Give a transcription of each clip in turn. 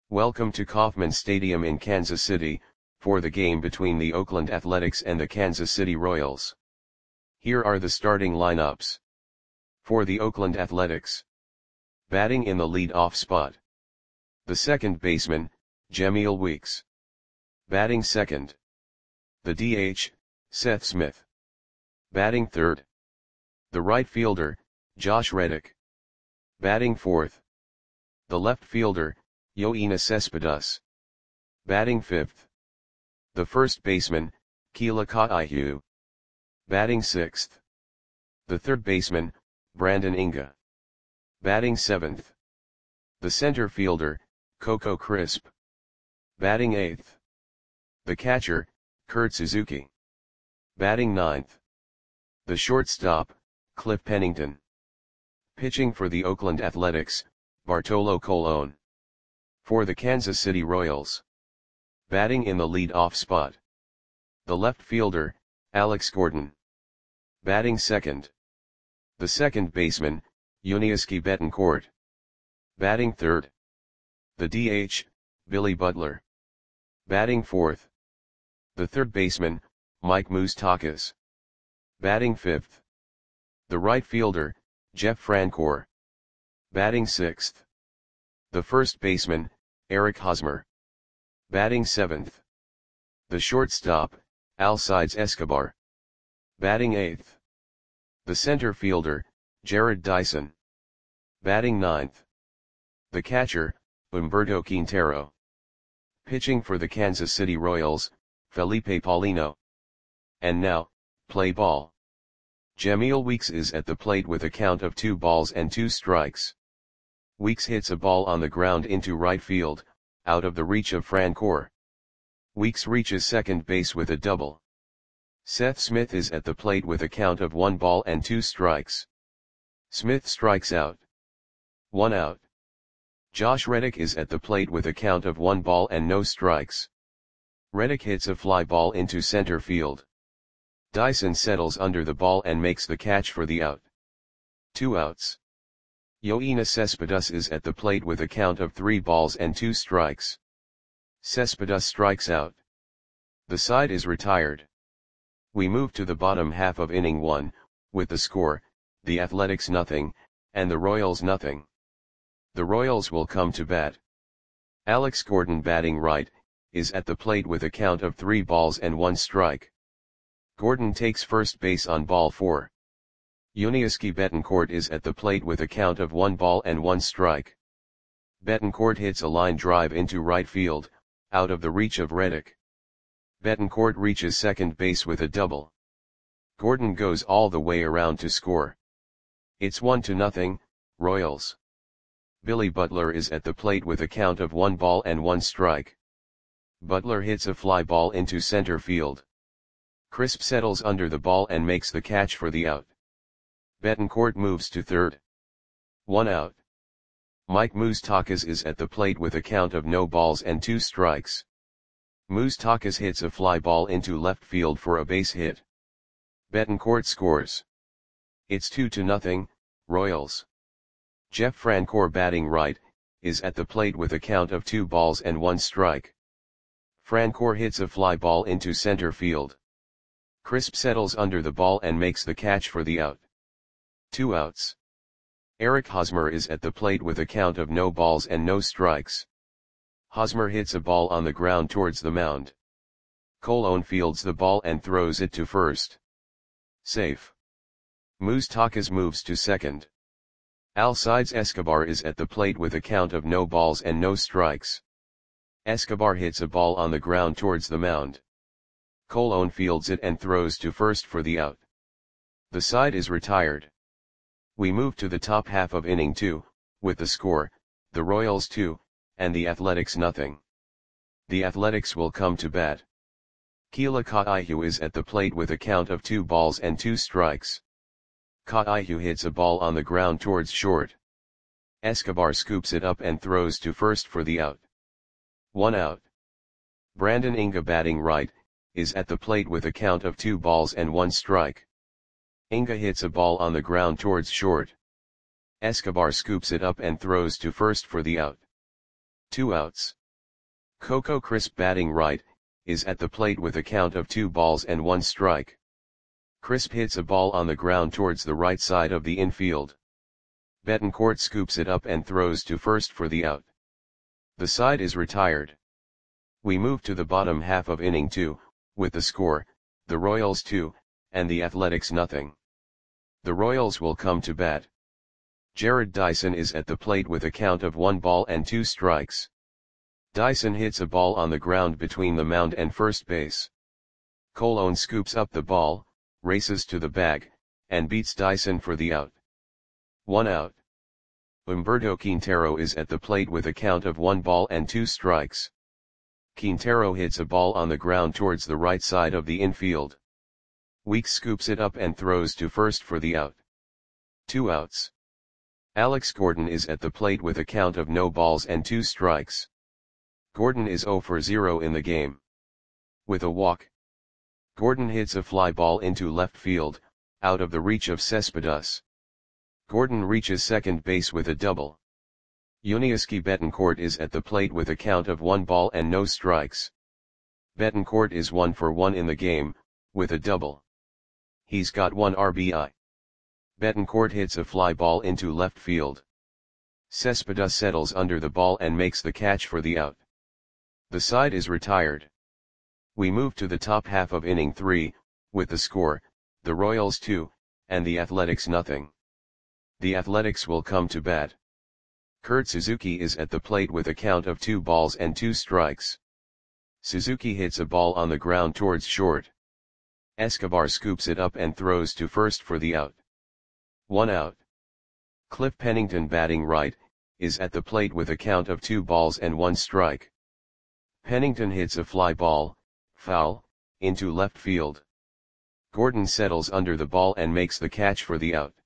Welcome to Kauffman Stadium in Kansas City, for the game between the Oakland Athletics and the Kansas City Royals. Here are the starting lineups. For the Oakland Athletics. Batting in the lead-off spot. The second baseman, Jemile Weeks. Batting second. The DH, Seth Smith. Batting third. The right fielder, Josh Reddick. Batting fourth. The left fielder, Yoenis Cespedes. Batting fifth. The first baseman, Kealah Ka'aihu. Batting sixth. The third baseman, Brandon Inge. Batting seventh. The center fielder, Coco Crisp. Batting eighth. The catcher, Kurt Suzuki. Batting ninth. The shortstop, Cliff Pennington. Pitching for the Oakland Athletics, Bartolo Colon. For the Kansas City Royals. Batting in the lead-off spot. The left fielder, Alex Gordon. Batting second. The second baseman, Yuniesky Betancourt. Batting third. The DH, Billy Butler. Batting fourth. The third baseman, Mike Moustakas. Batting fifth. The right fielder, Jeff Francoeur. Batting sixth. The first baseman, Eric Hosmer. Batting seventh. The shortstop, Alcides Escobar. Batting eighth. The center fielder, Jared Dyson. Batting ninth. The catcher, Humberto Quintero. Pitching for the Kansas City Royals, Felipe Paulino. And now, play ball. Jemile Weeks is at the plate with a count of 2 balls and 2 strikes. Weeks hits a ball on the ground into right field, out of the reach of Francoeur. Weeks reaches second base with a double. Seth Smith is at the plate with a count of 1 ball and 2 strikes. Smith strikes out. 1 out. Josh Reddick is at the plate with a count of 1 ball and no strikes. Reddick hits a fly ball into center field. Dyson settles under the ball and makes the catch for the out. 2 outs. Yoenis Cespedes is at the plate with a count of 3 balls and 2 strikes. Cespedes strikes out. The side is retired. We move to the bottom half of inning 1, with the score, the Athletics nothing, and the Royals nothing. The Royals will come to bat. Alex Gordon batting right, is at the plate with a count of 3 balls and 1 strike. Gordon takes first base on ball 4. Yuniesky Betancourt is at the plate with a count of 1 ball and 1 strike. Betancourt hits a line drive into right field, out of the reach of Reddick. Betancourt reaches second base with a double. Gordon goes all the way around to score. It's 1-0, Royals. Billy Butler is at the plate with a count of 1 ball and 1 strike. Butler hits a fly ball into center field. Crisp settles under the ball and makes the catch for the out. Betancourt moves to third. 1 out. Mike Moustakas is at the plate with a count of no balls and 2 strikes. Moustakas hits a fly ball into left field for a base hit. Betancourt scores. It's 2-0, Royals. Jeff Francoeur batting right, is at the plate with a count of 2 balls and 1 strike. Francoeur hits a fly ball into center field. Crisp settles under the ball and makes the catch for the out. 2 outs. Eric Hosmer is at the plate with a count of no balls and no strikes. Hosmer hits a ball on the ground towards the mound. Colon fields the ball and throws it to first. Safe. Moustakas moves to second. Alcides Escobar is at the plate with a count of no balls and no strikes. Escobar hits a ball on the ground towards the mound. Colon fields it and throws to first for the out. The side is retired. We move to the top half of inning 2, with the score, the Royals 2, and the Athletics nothing. The Athletics will come to bat. Kealah Ka'aihu is at the plate with a count of 2 balls and 2 strikes. Ka'aihu hits a ball on the ground towards short. Escobar scoops it up and throws to first for the out. 1 out. Brandon Inge batting right, is at the plate with a count of 2 balls and 1 strike. Inge hits a ball on the ground towards short. Escobar scoops it up and throws to first for the out. 2 outs. Coco Crisp batting right, is at the plate with a count of 2 balls and 1 strike. Crisp hits a ball on the ground towards the right side of the infield. Betancourt scoops it up and throws to first for the out. The side is retired. We move to the bottom half of inning 2, with the score, the Royals 2, and the Athletics nothing. The Royals will come to bat. Jared Dyson is at the plate with a count of 1 ball and 2 strikes. Dyson hits a ball on the ground between the mound and first base. Colon scoops up the ball, races to the bag, and beats Dyson for the out. 1 out. Humberto Quintero is at the plate with a count of 1 ball and 2 strikes. Quintero hits a ball on the ground towards the right side of the infield. Weeks scoops it up and throws to first for the out. 2 outs. Alex Gordon is at the plate with a count of no balls and 2 strikes. Gordon is 0 for 0 in the game. With a walk, Gordon hits a fly ball into left field, out of the reach of Cespedes. Gordon reaches second base with a double. Yuniesky Betancourt is at the plate with a count of 1 ball and no strikes. Betancourt is 1 for 1 in the game, with a double. He's got 1 RBI. Betancourt hits a fly ball into left field. Cespedes settles under the ball and makes the catch for the out. The side is retired. We move to the top half of inning 3, with the score, the Royals 2, and the Athletics nothing. The Athletics will come to bat. Kurt Suzuki is at the plate with a count of 2 balls and 2 strikes. Suzuki hits a ball on the ground towards short. Escobar scoops it up and throws to first for the out. 1 out. Cliff Pennington batting right, is at the plate with a count of 2 balls and 1 strike. Pennington hits a fly ball, foul, into left field. Gordon settles under the ball and makes the catch for the out.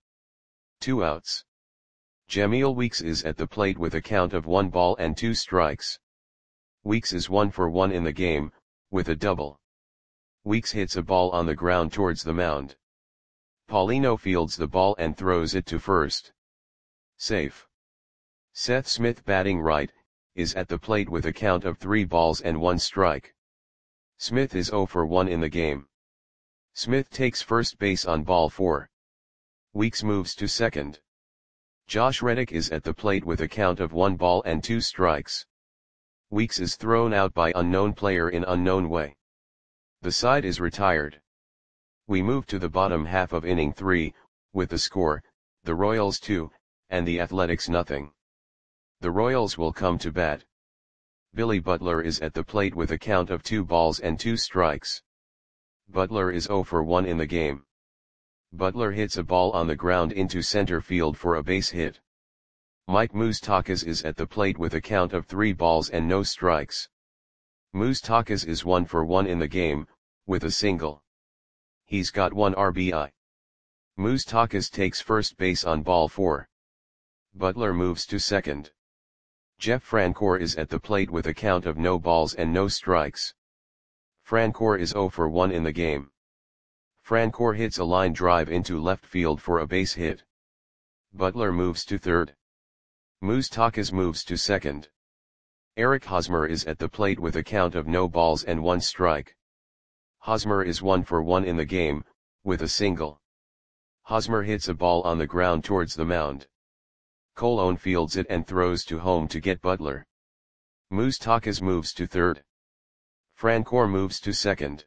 2 outs. Jamil Weeks is at the plate with a count of 1 ball and 2 strikes. Weeks is 1 for 1 in the game, with a double. Weeks hits a ball on the ground towards the mound. Paulino fields the ball and throws it to first. Safe. Seth Smith batting right, is at the plate with a count of 3 balls and 1 strike. Smith is 0 for 1 in the game. Smith takes first base on ball 4. Weeks moves to second. Josh Reddick is at the plate with a count of 1 ball and 2 strikes. Weeks is thrown out by unknown player in unknown way. The side is retired. We move to the bottom half of inning 3, with the score, the Royals 2, and the Athletics nothing. The Royals will come to bat. Billy Butler is at the plate with a count of 2 balls and 2 strikes. Butler is 0 for 1 in the game. Butler hits a ball on the ground into center field for a base hit. Mike Moustakas is at the plate with a count of 3 balls and no strikes. Moustakas is 1 for 1 in the game, with a single. He's got 1 RBI. Moustakas takes first base on ball 4. Butler moves to second. Jeff Francoeur is at the plate with a count of no balls and no strikes. Francoeur is 0 for 1 in the game. Francoeur hits a line drive into left field for a base hit. Butler moves to third. Moustakas moves to second. Eric Hosmer is at the plate with a count of no balls and 1 strike. Hosmer is 1 for 1 in the game, with a single. Hosmer hits a ball on the ground towards the mound. Colon fields it and throws to home to get Butler. Moustakas moves to third. Francoeur moves to second.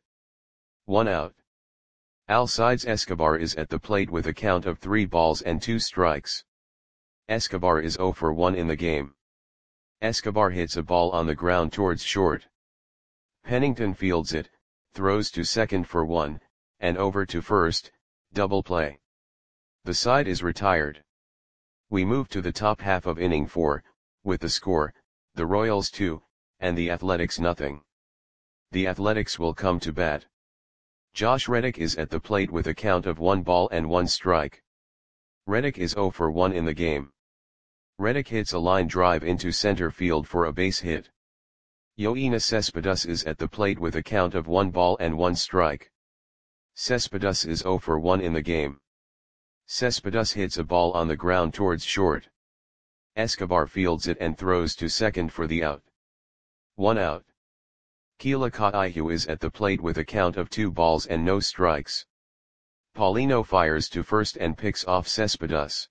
1 out. Alcides Escobar is at the plate with a count of 3 balls and 2 strikes. Escobar is 0 for 1 in the game. Escobar hits a ball on the ground towards short. Pennington fields it, throws to second for 1, and over to first, double play. The side is retired. We move to the top half of inning 4, with the score, the Royals 2, and the Athletics nothing. The Athletics will come to bat. Josh Reddick is at the plate with a count of 1 ball and 1 strike. Reddick is 0 for 1 in the game. Reddick hits a line drive into center field for a base hit. Yoenis Cespedes is at the plate with a count of 1 ball and 1 strike. Cespedes is 0 for 1 in the game. Cespedes hits a ball on the ground towards short. Escobar fields it and throws to second for the out. 1 out. Keila Kaihu is at the plate with a count of 2 balls and no strikes. Paulino fires to first and picks off Cespedes.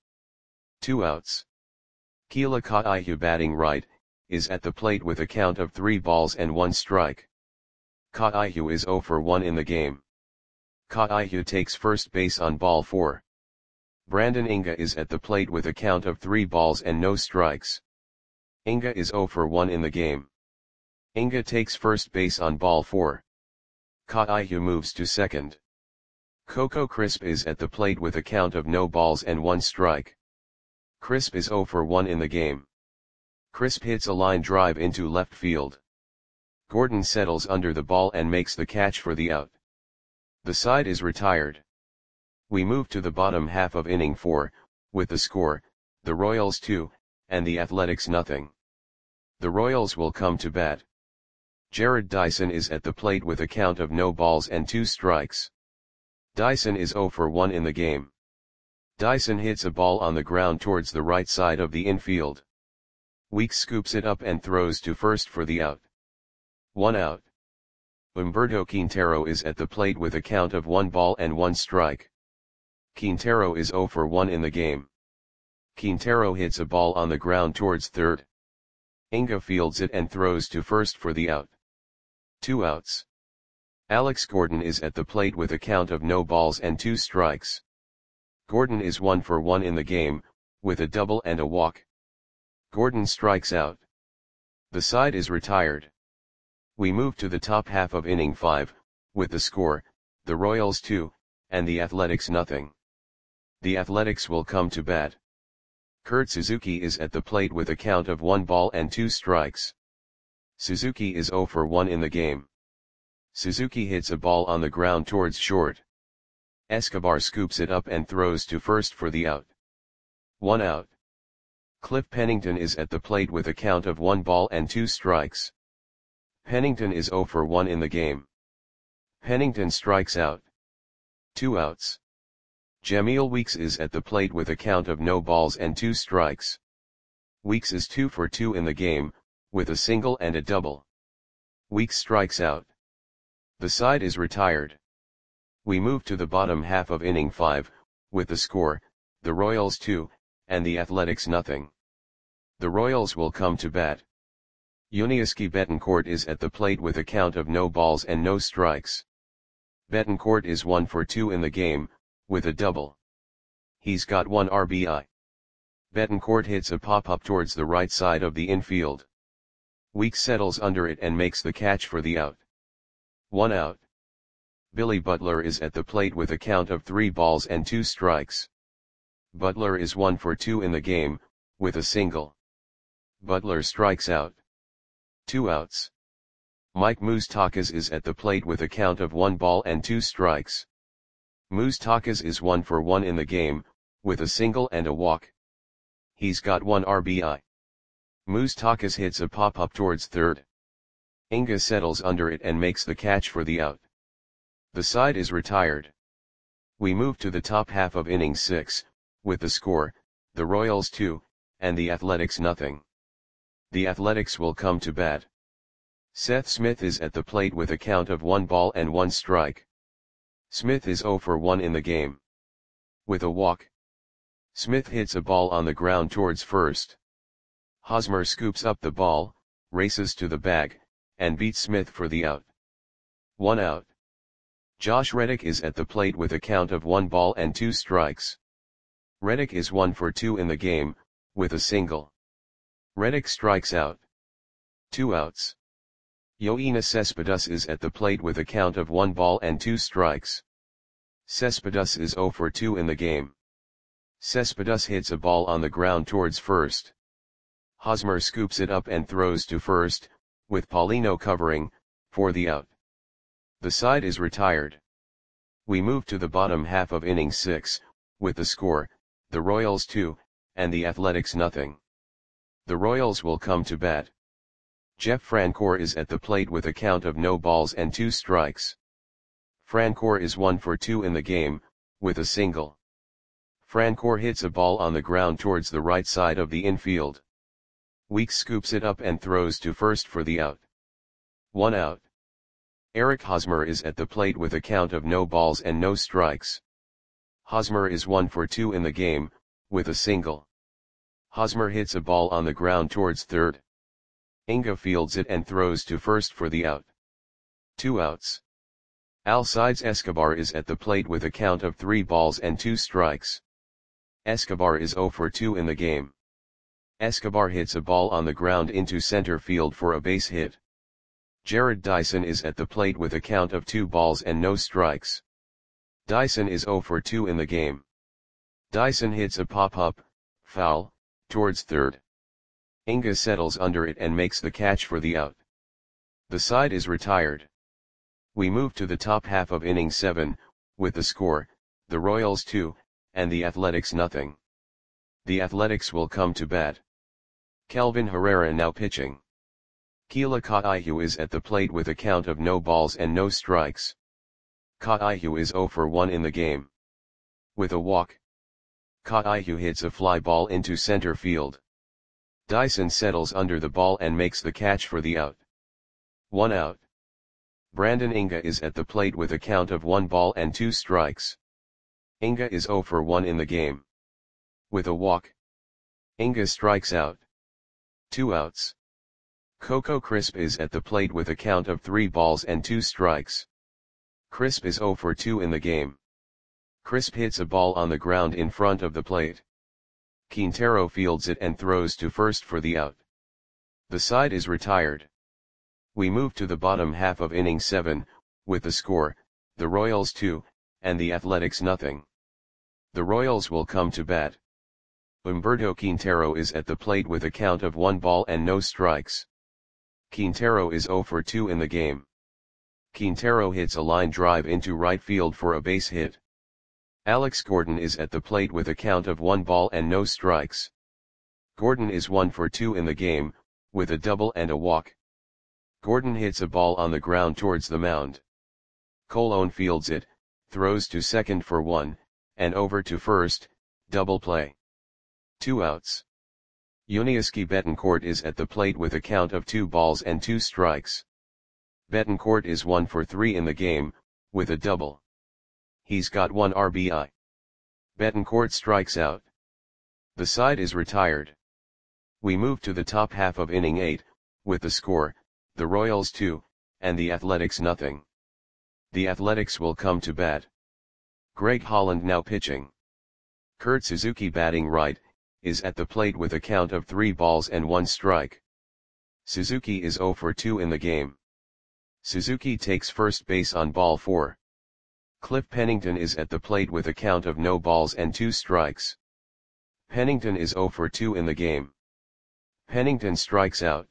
2 outs. Keila Kaihu batting right, is at the plate with a count of 3 balls and 1 strike. Kaihu is 0 for 1 in the game. Kaihu takes first base on ball 4. Brandon Inga is at the plate with a count of 3 balls and no strikes. Inga is 0 for 1 in the game. Inga takes first base on ball 4. Kaihu moves to second. Coco Crisp is at the plate with a count of no balls and 1 strike. Crisp is 0 for 1 in the game. Crisp hits a line drive into left field. Gordon settles under the ball and makes the catch for the out. The side is retired. We move to the bottom half of inning 4, with the score, the Royals 2, and the Athletics nothing. The Royals will come to bat. Jared Dyson is at the plate with a count of no balls and 2 strikes. Dyson is 0 for 1 in the game. Dyson hits a ball on the ground towards the right side of the infield. Weeks scoops it up and throws to first for the out. 1 out. Humberto Quintero is at the plate with a count of 1 ball and 1 strike. Quintero is 0 for 1 in the game. Quintero hits a ball on the ground towards third. Inga fields it and throws to first for the out. 2 outs. Alex Gordon is at the plate with a count of no balls and 2 strikes. Gordon is 1 for 1 in the game, with a double and a walk. Gordon strikes out. The side is retired. We move to the top half of inning 5, with the score, the Royals 2, and the Athletics nothing. The Athletics will come to bat. Kurt Suzuki is at the plate with a count of 1 ball and 2 strikes. Suzuki is 0 for 1 in the game. Suzuki hits a ball on the ground towards short. Escobar scoops it up and throws to first for the out. 1 out. Cliff Pennington is at the plate with a count of 1 ball and 2 strikes. Pennington is 0 for 1 in the game. Pennington strikes out. 2 outs. Jamil Weeks is at the plate with a count of no balls and 2 strikes. Weeks is 2 for 2 in the game, with a single and a double. Weeks strikes out. The side is retired. We move to the bottom half of inning 5, with the score, the Royals 2, and the Athletics nothing. The Royals will come to bat. Yuniesky Betancourt is at the plate with a count of no balls and no strikes. Betancourt is 1 for 2 in the game, with a double. He's got 1 RBI. Betancourt hits a pop-up towards the right side of the infield. Weeks settles under it and makes the catch for the out. 1 out. Billy Butler is at the plate with a count of 3 balls and 2 strikes. Butler is 1 for 2 in the game, with a single. Butler strikes out. 2 outs. Mike Moustakas is at the plate with a count of 1 ball and 2 strikes. Moustakas is 1 for 1 in the game, with a single and a walk. He's got 1 RBI. Moustakas hits a pop-up towards third. Inga settles under it and makes the catch for the out. The side is retired. We move to the top half of inning 6, with the score, the Royals 2, and the Athletics nothing. The Athletics will come to bat. Seth Smith is at the plate with a count of 1 ball and 1 strike. Smith is 0 for 1 in the game. With a walk. Smith hits a ball on the ground towards first. Hosmer scoops up the ball, races to the bag, and beats Smith for the out. 1 out. Josh Reddick is at the plate with a count of 1 ball and 2 strikes. Reddick is 1 for 2 in the game, with a single. Reddick strikes out. 2 outs. Yoenis Cespedes is at the plate with a count of 1 ball and 2 strikes. Cespedes is 0 for 2 in the game. Cespedes hits a ball on the ground towards first. Hosmer scoops it up and throws to first, with Paulino covering, for the out. The side is retired. We move to the bottom half of inning 6, with the score, the Royals 2, and the Athletics nothing. The Royals will come to bat. Jeff Francoeur is at the plate with a count of no balls and 2 strikes. Francoeur is 1 for 2 in the game, with a single. Francoeur hits a ball on the ground towards the right side of the infield. Weeks scoops it up and throws to first for the out. 1 out. Eric Hosmer is at the plate with a count of no balls and no strikes. Hosmer is 1 for 2 in the game, with a single. Hosmer hits a ball on the ground towards third. Inga fields it and throws to first for the out. 2 outs. Alcides Escobar is at the plate with a count of 3 balls and 2 strikes. Escobar is 0 for 2 in the game. Escobar hits a ball on the ground into center field for a base hit. Jared Dyson is at the plate with a count of 2 balls and no strikes. Dyson is 0 for 2 in the game. Dyson hits a pop-up, foul, towards third. Inga settles under it and makes the catch for the out. The side is retired. We move to the top half of inning 7, with the score, the Royals 2, and the Athletics nothing. The Athletics will come to bat. Kelvin Herrera now pitching. Keila Kaihu is at the plate with a count of no balls and no strikes. Kaihu is 0 for 1 in the game. With a walk. Kaihu hits a fly ball into center field. Dyson settles under the ball and makes the catch for the out. 1 out. Brandon Inga is at the plate with a count of 1 ball and 2 strikes. Inga is 0 for 1 in the game. With a walk. Inga strikes out. 2 outs. Coco Crisp is at the plate with a count of 3 balls and 2 strikes. Crisp is 0 for 2 in the game. Crisp hits a ball on the ground in front of the plate. Quintero fields it and throws to first for the out. The side is retired. We move to the bottom half of inning 7, with the score, the Royals 2, and the Athletics nothing. The Royals will come to bat. Humberto Quintero is at the plate with a count of 1 ball and no strikes. Quintero is 0 for 2 in the game. Quintero hits a line drive into right field for a base hit. Alex Gordon is at the plate with a count of 1 ball and no strikes. Gordon is 1 for 2 in the game, with a double and a walk. Gordon hits a ball on the ground towards the mound. Colon fields it, throws to second for 1, and over to first, double play. 2 outs. Yuniesky Betancourt is at the plate with a count of 2 balls and 2 strikes. Betancourt is 1 for 3 in the game, with a double. He's got 1 RBI. Betancourt strikes out. The side is retired. We move to the top half of inning 8, with the score, the Royals 2, and the Athletics nothing. The Athletics will come to bat. Greg Holland now pitching. Kurt Suzuki batting right, is at the plate with a count of 3 balls and 1 strike. Suzuki is 0 for 2 in the game. Suzuki takes first base on ball 4. Cliff Pennington is at the plate with a count of no balls and 2 strikes. Pennington is 0 for 2 in the game. Pennington strikes out.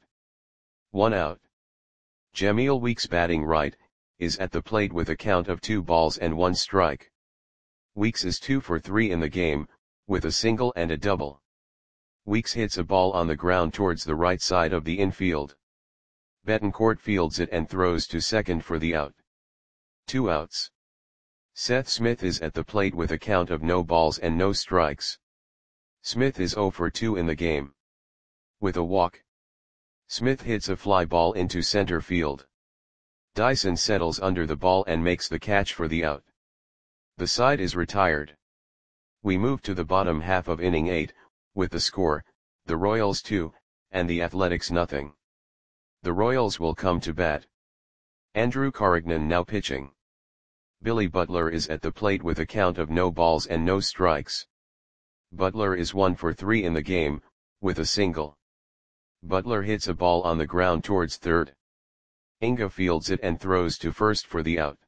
1 out. Jamil Weeks batting right, is at the plate with a count of 2 balls and 1 strike. Weeks is 2 for 3 in the game, with a single and a double. Weeks hits a ball on the ground towards the right side of the infield. Betancourt fields it and throws to second for the out. 2 outs. Seth Smith is at the plate with a count of no balls and no strikes. Smith is 0 for 2 in the game. With a walk. Smith hits a fly ball into center field. Dyson settles under the ball and makes the catch for the out. The side is retired. We move to the bottom half of inning 8, with the score, the Royals 2, and the Athletics nothing. The Royals will come to bat. Andrew Carignan now pitching. Billy Butler is at the plate with a count of no balls and no strikes. Butler is 1 for 3 in the game, with a single. Butler hits a ball on the ground towards third. Inga fields it and throws to first for the out.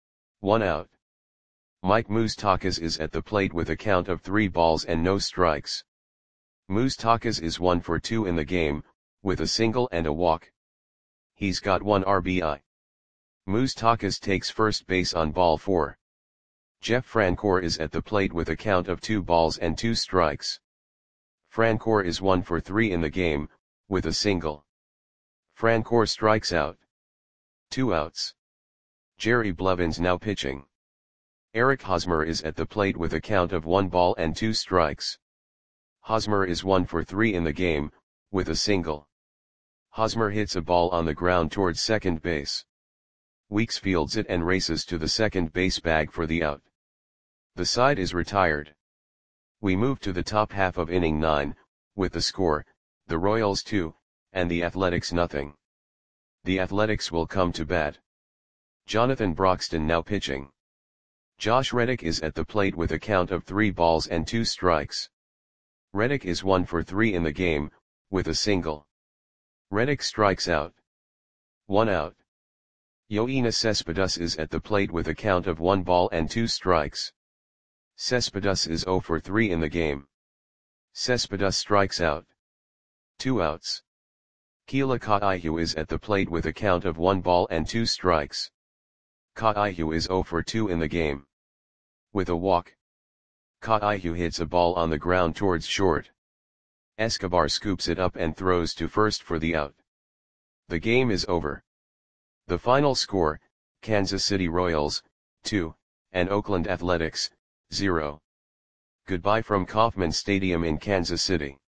1 out. Mike Moustakas is at the plate with a count of 3 balls and no strikes. Moustakas is 1 for 2 in the game, with a single and a walk. He's got 1 RBI. Moustakas takes first base on ball 4. Jeff Francoeur is at the plate with a count of 2 balls and 2 strikes. Francoeur is 1 for 3 in the game, with a single. Francoeur strikes out. 2 outs. Jerry Blevins now pitching. Eric Hosmer is at the plate with a count of 1 ball and 2 strikes. Hosmer is 1 for 3 in the game, with a single. Hosmer hits a ball on the ground towards second base. Weeks fields it and races to the second base bag for the out. The side is retired. We move to the top half of inning 9, with the score, the Royals 2, and the Athletics nothing. The Athletics will come to bat. Jonathan Broxton now pitching. Josh Reddick is at the plate with a count of 3 balls and 2 strikes. Reddick is 1 for 3 in the game, with a single. Reddick strikes out. 1 out. Yoenis Cespedes is at the plate with a count of 1 ball and 2 strikes. Cespedes is 0 for 3 in the game. Cespedes strikes out. 2 outs. Keila Kaihu is at the plate with a count of 1 ball and 2 strikes. Kaihu is 0 for 2 in the game. With a walk. Kaihu hits a ball on the ground towards short. Escobar scoops it up and throws to first for the out. The game is over. The final score, Kansas City Royals, 2, and Oakland Athletics, 0. Goodbye from Kauffman Stadium in Kansas City.